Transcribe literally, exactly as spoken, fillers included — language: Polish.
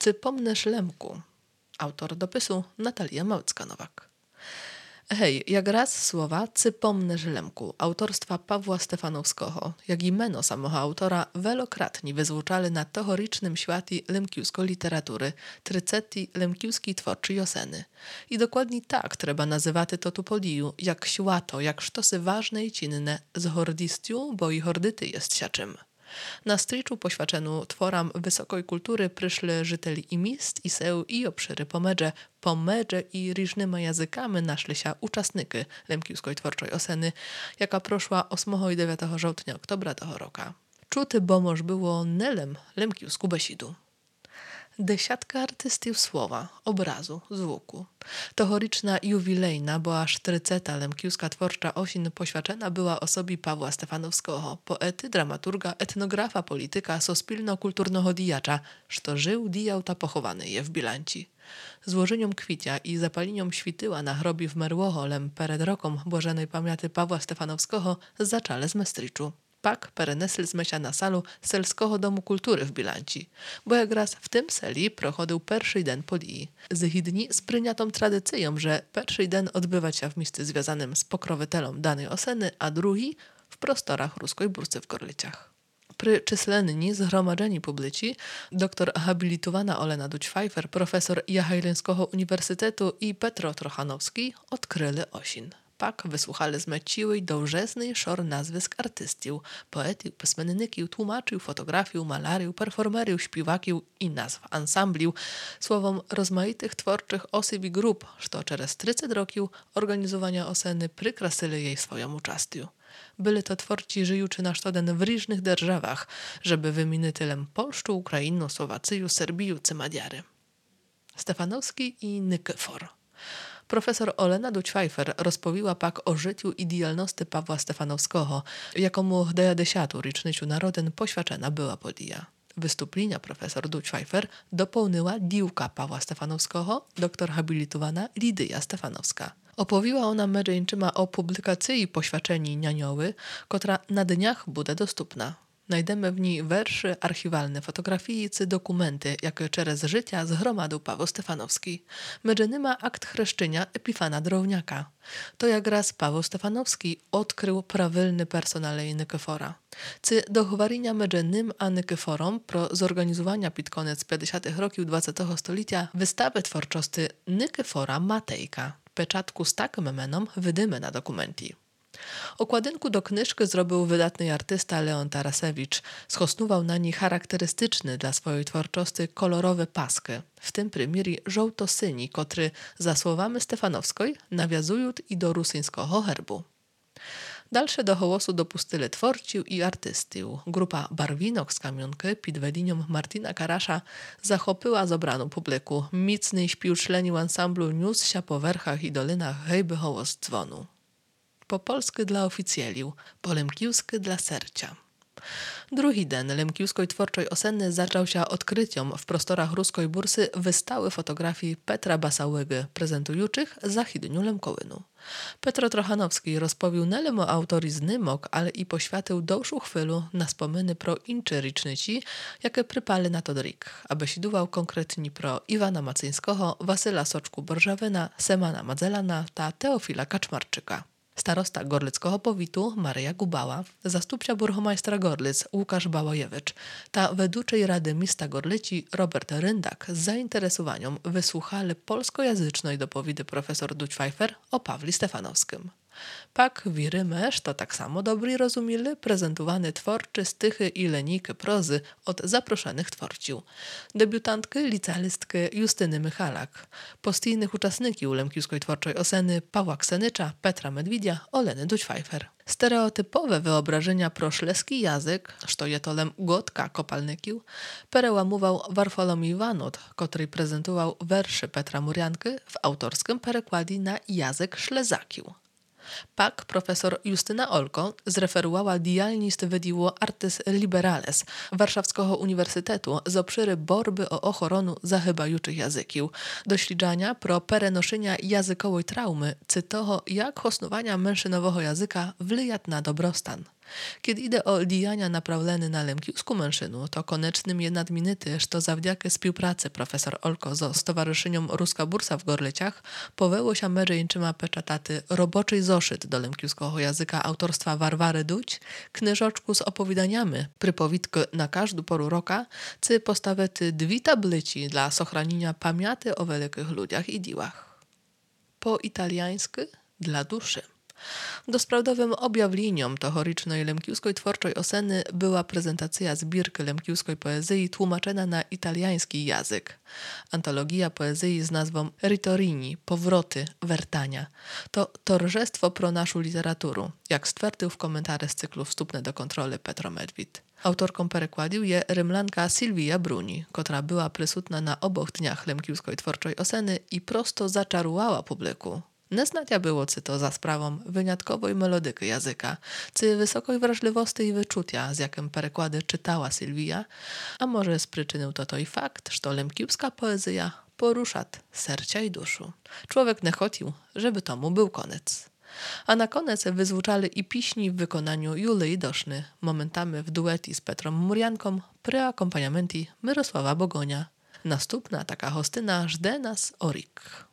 Czy pomnesz Lemku? Autor dopisu Natalia Małecka-Nowak. Hej, jak raz słowa Cy pomnesz Lemku, autorstwa Pawła Stefanowskiego, jak i meno samego autora wielokrotnie wyzwuczali na tohoricznym światie lemkiusko literatury, tryceti lemkiuskiej twórczej oseny. I dokładnie tak trzeba nazywać to tu podiju, jak świato, jak sztosy ważne i cinne, z hordistiu, bo i hordyty jest siaczym. Na striczu poświadczeniu tworam wysokiej kultury przyszli żyteli i mist, i seł, i obszyry pomedże, pomedże i różnymi językami naszli się uczestniki lemkiuskiej twórczej oseny, jaka proszła ósmego i dziewiątego żołtnia oktobra tego roka. Czuty bomoż było nelem lemkiusku besidu. Desiatka artystów słowa, obrazu, zvuku. Tohoriczna jubilejna, bo aż tryceta lemkiuska twórcza osin poświadczena była osobie Pawła Stefanowskiego, poety, dramaturga, etnografa, polityka, sospilno-kulturnego dijacza, što żył, dijał ta pochowany je w bilanci. Złożeniom kwicia i zapaliniom śwityła na hrobie w Merłoholem pered rokom błażenej pamięty Pawła Stefanowskiego zaczale z Mestriczu. Pak perenesl zmesia na salu Selskiego Domu Kultury w bilanci, bo jak raz w tym seli prochodził pierwszy den podii. Zhidni z pryniatą tradycyją, że pierwszy den odbywać się w miejscu związanym z pokrowytelą danej oseny, a drugi w prostorach ruskiej bursy w Gorlicach. Pry czyslenni zgromadzeni publici, doktor habilitowana Olena Duć-Pfeiffer, profesor Jachajleńskiego Uniwersytetu i Petro Trochanowski odkryli osin. Pak wysłuchali zmeciły i dowrzesny szor nazwisk artystów, poetów, pismenników, tłumaczył, fotografiów, malariów, performeriów, śpiwakiów i nazw ansambliów, słowom rozmaitych twórczych osób i grup, što przez trzydzieści roków organizowania oseny przykrasili jej swoją uczestю. Byli to twórcy żyjuczy na sztoden w różnych державach, żeby wymienić tylem Polszczu, Ukrainu, Słowaciju, Serbiju, Cymadiary. Stefanowski i Nykyfor. Profesor Olena Duć-Pfeiffer rozpowiła pak o życiu i dialności Pawła Stefanowskiego, jakomu w dziewięćdziesiątym roczniczu naroden poświadczena była podija. Wystąpienia profesor Duć-Pfeiffer dopełniła diłka Pawła Stefanowskiego, doktor habilitowana Lidyja Stefanowska. Opowiła ona medzeńczyma o publikacji poświadczeni nianioły, która na dniach bude dostępna. Najdemy w niej werszy archiwalne, fotografii czy dokumenty, jakie przez życia zgromadził Paweł Stefanowski. Medzenyma akt chrzeszczenia Epifana Drowniaka. To jak raz Paweł Stefanowski odkrył prawilny personalej Nykyfora. Cy dochwarienia medzenym a Nykyforom pro zorganizowania pod koniec pięćdziesiątych roków dwudziestego stulecia wystawy twórczości Nykyfora Matejka. Peczatku z takim menom wydymy na dokumenti. Okładynku do knyżki zrobił wydatny artysta Leon Tarasewicz. Schosnował na niej charakterystyczny dla swojej twórczości kolorowe paski, w tym primiery żołto-syni, kotry za słowami Stefanowskiej nawiązują i do rusyńskiego herbu. Dalsze do hołosu dopustili twórców i artystów. Grupa Barwinok z Kamionki pod wedinią Martina Karasza zachopyła zobraną publiku. Micny śpił czlenił ansamblu niósł się po werchach i dolinach hejby hołos dzwonu. Po polsku dla oficjelił, po lemkiusku dla sercia. Drugi den lemkiuskiej twórczej oseny zaczął się odkryciom w prostorach ruskiej bursy wystawy fotografii Petra Basałego, prezentujących zachidniu Lemkołynu. Petro Trochanowski rozpowił nie tylko o autoryzny mok, ale i poświatył dłuższą chwilę na wspominy pro inczy rycznyci, jakie przypali na to drik, aby siduwał konkretnie pro Iwana Macyńskiego, Wasyla Soczku-Borżawyna, Semana Madzelana ta Teofila Kaczmarczyka. Starosta Gorlickiego powitu Maryja Gubała, zastupcia burchomajstra Gorlic Łukasz Bałajewicz, ta weduczej Rady Miasta Gorlici Robert Ryndak z zainteresowaniem wysłuchali polskojęzycznej dopowidy profesor Duć-Pfeiffer o Pawli Stefanowskim. Pak wirymy, to tak samo dobry rozumieli prezentowany twórczy stychy i lenijki prozy od zaproszonych twórców. Debiutantki, licealistki Justyny Michalak, postijnych uczestników lemkiuskiej twórczej oseny Pawła Ksenycza, Petra Medwidia, Oleny Duć-Pfeiffer. Stereotypowe wyobrażenia pro szleski język, što je to lem gotka kopalnykił, perełamował Warfolomij Wanut, który prezentował werszy Petra Murianki w autorskim perekładzie na język szlezakił. Pak profesor Justyna Olko zreferowała dialnist wydiło Artes Liberales Warszawskiego Uniwersytetu z obszyry borby o ochoronu zahybajuczych języków, doświadczenia pro perenoszenia językowej traumy, cy toho jak hosnowania mężynowego języka wlijat na dobrostan. Kiedy ide o dіяння направлені на лемківську меншину, то конечним є надмінити, що завдяки співпраці професор Olko zo Stowarzyszeniem Ruska Bursa w Gorliciach powело się Ameryńczyma peczataty roboczy zoszyt do lemkiewskiego języka autorstwa Warwary Duć, knyżoczku z opowiadaniami, prypowitkę na każdą poru roka, cy postawety dwie tablici dla sochranienia pamięci o wielkich ludziach i dziłach. Po italiańsku dla duszy. Dosprawdowym objawleniom tohorycznej lemkiewskiej twórczej oseny była prezentacja zbirki lemkiewskiej poezji tłumaczona na italiański język. Antologia poezji z nazwą Ritorini, powroty, wertania. To torzestwo pro naszą literaturę, jak stwierdził w komentarze z cyklu Wstupne do kontroli Petro Medwid. Autorką perekładu je rymlanka Silvia Bruni, która była prysutna na oboch dniach lemkiewskiej twórczej oseny i prosto zaczarowała publiku. Neznatia było cy to za sprawą wyjątkowej melodyki języka, cy wysokiej wrażliwości i wyczucia, z jakim perekłady czytała Sylwia, a może z przyczyny to to i fakt, że lemkiewska poezja porusza sercia i duszu. Człowiek nie chodził, żeby tomu był koniec. A na koniec wyzwuczali i piśni w wykonaniu Julii Doszny, momentami w dueti z Petrą Murianką, przy akompaniamenty Mirosława Bogonia. Następna taka hostyna żde nas Orik.